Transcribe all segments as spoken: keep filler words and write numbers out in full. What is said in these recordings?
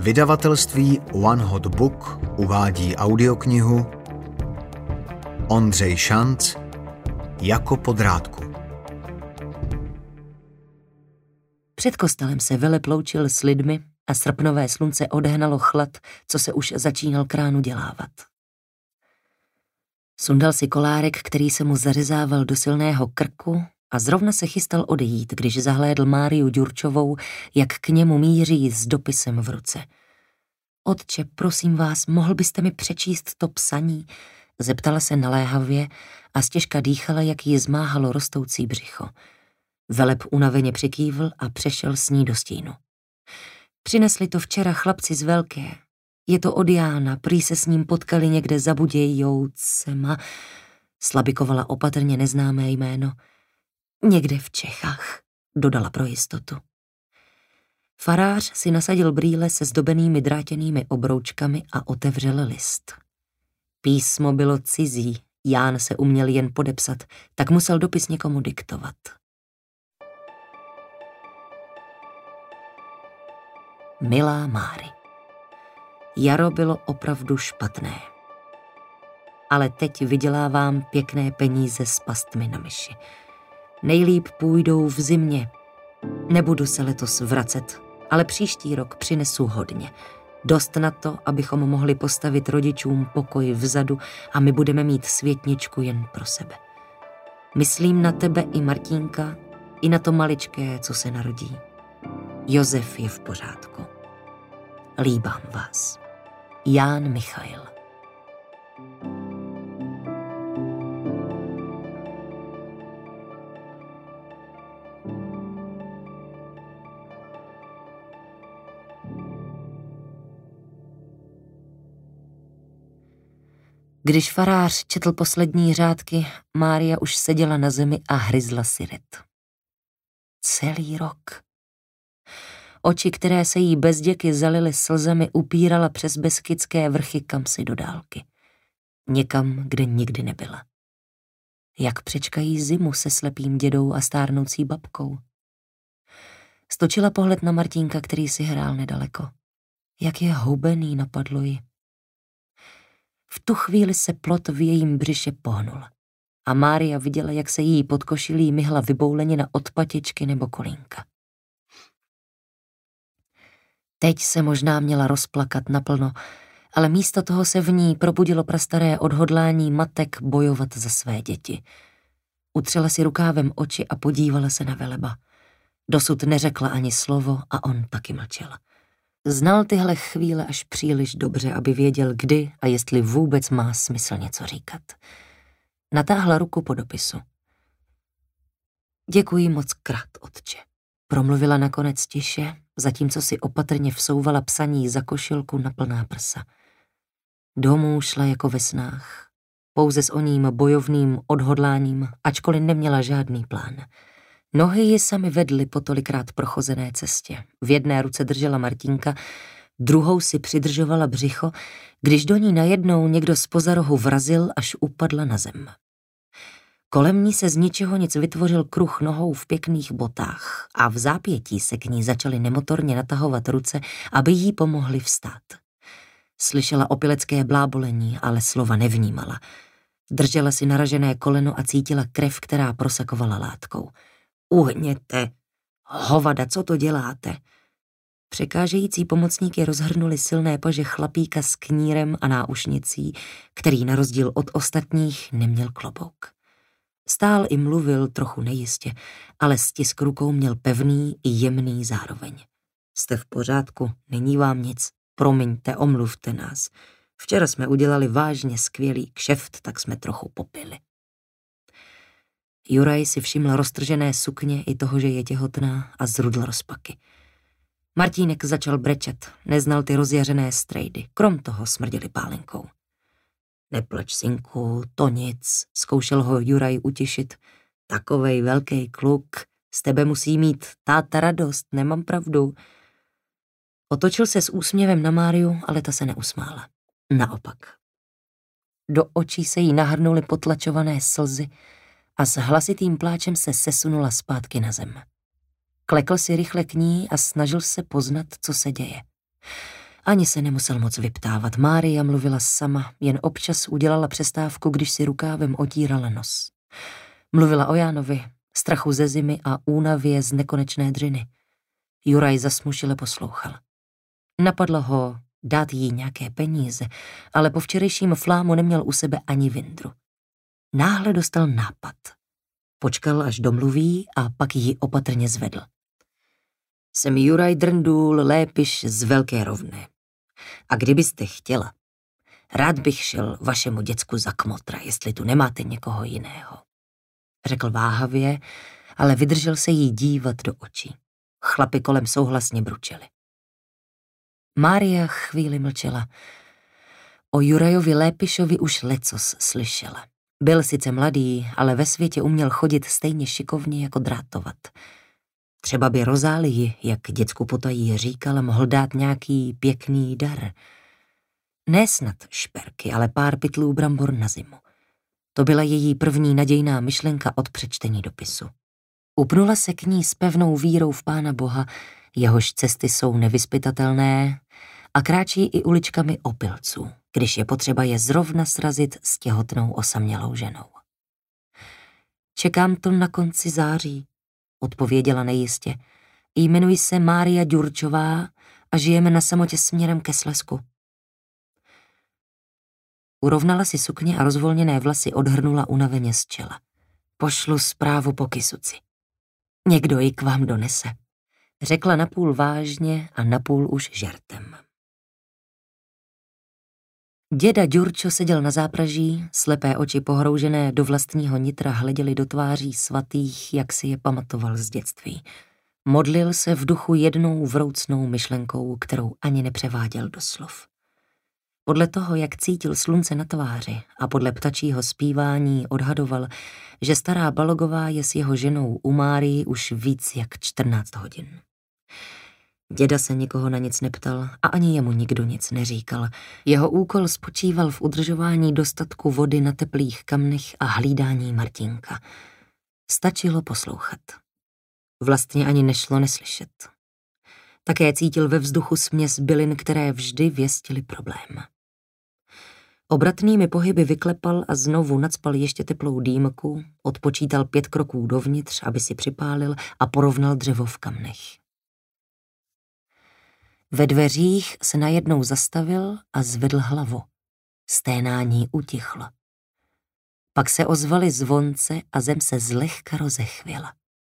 Vydavatelství One Hot Book uvádí audioknihu Ondřej Šanc Jako po drátku. Před kostelem se veleb loučil s lidmi a srpnové slunce odehnalo chlad, co se už začínal k ránu dělávat. Sundal si kolárek, který se mu zařezával do silného krku, a zrovna se chystal odejít, když zahlédl Máriu Ďurčovou, jak k němu míří s dopisem v ruce. Otče, prosím vás, mohl byste mi přečíst to psaní? Zeptala se naléhavě a stěžka dýchala, jak jí zmáhalo rostoucí břicho. Veleb unaveně přikývl a přešel s ní do stínu. Přinesli to včera chlapci z Velké. Je to od Jána, prý se s ním potkali někde za Budějoucema. Slabikovala opatrně neznámé jméno. Někde v Čechách, dodala pro jistotu. Farář si nasadil brýle se zdobenými drátěnými obroučkami a otevřel list. Písmo bylo cizí, Ján se uměl jen podepsat, tak musel dopis někomu diktovat. Milá Máry, jaro bylo opravdu špatné. Ale teď vydělávám pěkné peníze s pastmi na myši. Nejlíp půjdou v zimě. Nebudu se letos vracet, ale příští rok přinesu hodně. Dost na to, abychom mohli postavit rodičům pokoj vzadu a my budeme mít světničku jen pro sebe. Myslím na tebe i Martínka, i na to maličké, co se narodí. Josef je v pořádku. Líbám vás. Ján Michail. Když farář četl poslední řádky, Mária už seděla na zemi a hryzla siret. Celý rok. Oči, které se jí bez děky zalily slzami, upírala přes beskydské vrchy kamsi do dálky. Někam, kde nikdy nebyla. Jak přečkají zimu se slepým dědou a stárnoucí babkou. Stočila pohled na Martínka, který si hrál nedaleko. Jak je hubený, napadlo ji. V tu chvíli se plot v jejím břiše pohnul a Mária viděla, jak se jí pod košilí myhla vyboulenina od patičky nebo kolínka. Teď se možná měla rozplakat naplno, ale místo toho se v ní probudilo prastaré odhodlání matek bojovat za své děti. Utřela si rukávem oči a podívala se na veleba. Dosud neřekla ani slovo a on taky mlčel. Znal tyhle chvíle až příliš dobře, aby věděl, kdy a jestli vůbec má smysl něco říkat. Natáhla ruku po dopisu. Děkuji moc krát, otče. Promluvila nakonec tiše, zatímco si opatrně vsouvala psaní za košilku na plná prsa. Domů šla jako ve snách, pouze s oním bojovným odhodláním, ačkoliv neměla žádný plán. Nohy ji sami vedly po tolikrát prochozené cestě. V jedné ruce držela Martínka, druhou si přidržovala břicho, když do ní najednou někdo zpoza rohu vrazil, až upadla na zem. Kolem ní se z ničeho nic vytvořil kruh nohou v pěkných botách a v zápětí se k ní začaly nemotorně natahovat ruce, aby jí pomohli vstát. Slyšela opilecké blábolení, ale slova nevnímala. Držela si naražené koleno a cítila krev, která prosakovala látkou. Uhněte, hovada, co to děláte? Překážející pomocníky rozhrnuli silné paže chlapíka s knírem a náušnicí, který na rozdíl od ostatních neměl klobouk. Stál i mluvil trochu nejistě, ale stisk rukou měl pevný i jemný zároveň. Jste v pořádku, není vám nic, promiňte, omluvte nás. Včera jsme udělali vážně skvělý kšeft, tak jsme trochu popili. Juraj si všiml roztržené sukně i toho, že je těhotná, a zrudl rozpaky. Martínek začal brečet, neznal ty rozjařené strejdy, krom toho smrděli pálenkou. Neplač, synku, to nic, zkoušel ho Juraj utišit. Takovej velký kluk, z tebe musí mít táta radost, nemám pravdu. Otočil se s úsměvem na Máriu, ale ta se neusmála. Naopak. Do očí se jí nahrnuly potlačované slzy a s hlasitým pláčem se sesunula zpátky na zem. Klekl si rychle k ní a snažil se poznat, co se děje. Ani se nemusel moc vyptávat. Mária mluvila sama, jen občas udělala přestávku, když si rukávem otírala nos. Mluvila o Jánovi, strachu ze zimy a únavě z nekonečné dřiny. Juraj zasmušile poslouchal. Napadlo ho dát jí nějaké peníze, ale po včerejším flámu neměl u sebe ani vindru. Náhle dostal nápad. Počkal, až domluví a pak ji opatrně zvedl. Jsem Juraj Drndůl, Lépiš z Velké Rovné. A kdybyste chtěla, rád bych šel vašemu děcku za kmotra, jestli tu nemáte někoho jiného. Řekl váhavě, ale vydržel se jí dívat do očí. Chlapi kolem souhlasně bručeli. Mária chvíli mlčela. O Jurajovi Lépišovi už lecos slyšela. Byl sice mladý, ale ve světě uměl chodit stejně šikovně jako drátovat. Třeba by Rozálii, jak děcku potají říkala, mohl dát nějaký pěkný dar. Ne snad šperky, ale pár pytlů brambor na zimu. To byla její první nadějná myšlenka od přečtení dopisu. Upnula se k ní s pevnou vírou v Pána Boha, jehož cesty jsou nevyzpytatelné a kráčí i uličkami opilců, když je potřeba je zrovna srazit s těhotnou osamělou ženou. Čekám to na konci září, odpověděla nejistě. Jmenuji se Mária Ďurčová a žijeme na samotě směrem ke Slezsku. Urovnala si sukně a rozvolněné vlasy odhrnula unaveně z čela. Pošlu zprávu po Kysuci. Někdo ji k vám donese, řekla napůl vážně a napůl už žertem. Děda Ďurčo seděl na zápraží, slepé oči pohroužené do vlastního nitra hleděly do tváří svatých, jak si je pamatoval z dětství. Modlil se v duchu jednou vroucnou myšlenkou, kterou ani nepřeváděl do slov. Podle toho, jak cítil slunce na tváři a podle ptačího zpívání odhadoval, že stará Balogová je s jeho ženou u Márii už víc jak čtrnáct hodin. Děda se nikoho na nic neptal a ani jemu nikdo nic neříkal. Jeho úkol spočíval v udržování dostatku vody na teplých kamnech a hlídání Martinka. Stačilo poslouchat. Vlastně ani nešlo neslyšet. Také cítil ve vzduchu směs bylin, které vždy věstily problém. Obratnými pohyby vyklepal a znovu nacpal ještě teplou dýmku, odpočítal pět kroků dovnitř, aby si připálil a porovnal dřevo v kamnech. Ve dveřích se najednou zastavil a zvedl hlavu. Sténání utichlo. Pak se ozvaly zvonce a zem se zlehka rozechvěla.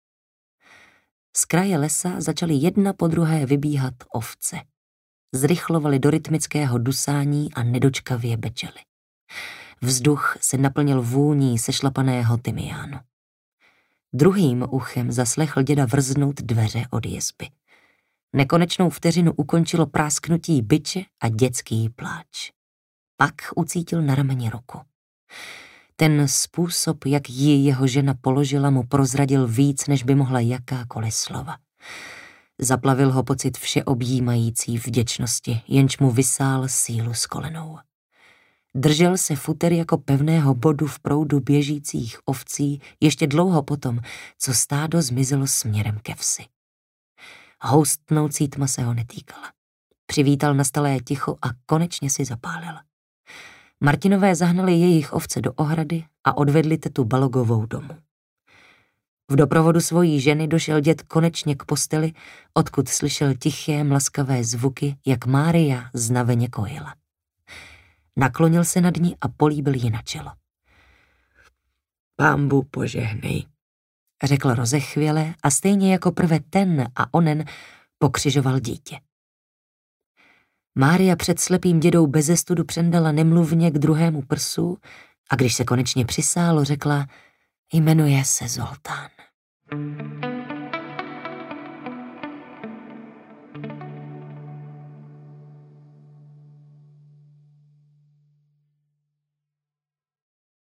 Z kraje lesa začaly jedna po druhé vybíhat ovce. Zrychlovaly do rytmického dusání a nedočkavě bečely. Vzduch se naplnil vůní sešlapaného tymiánu. Druhým uchem zaslechl děda vrznout dveře od jezby. Nekonečnou vteřinu ukončilo prásknutí biče a dětský pláč. Pak ucítil na rameni ruku. Ten způsob, jak ji jeho žena položila, mu prozradil víc, než by mohla jakákoliv slova. Zaplavil ho pocit všeobjímající vděčnosti, jenž mu vysál sílu z kolenou. Držel se futer jako pevného bodu v proudu běžících ovcí ještě dlouho potom, co stádo zmizelo směrem ke vsi. Houstnoucí tma se ho netýkala. Přivítal nastalé ticho a konečně si zapálil. Martinové zahnali jejich ovce do ohrady a odvedli tetu Balogovou domů. V doprovodu svojí ženy došel děd konečně k posteli, odkud slyšel tiché mlaskavé zvuky, jak Mária znaveně kojila. Naklonil se nad ní a políbil ji na čelo. Pánbu požehnej, řekl rozechvěle a stejně jako prve ten a onen pokřižoval dítě. Mária před slepým dědou beze studu přendala nemluvně k druhému prsu a když se konečně přisálo, řekla, jmenuje se Zoltán.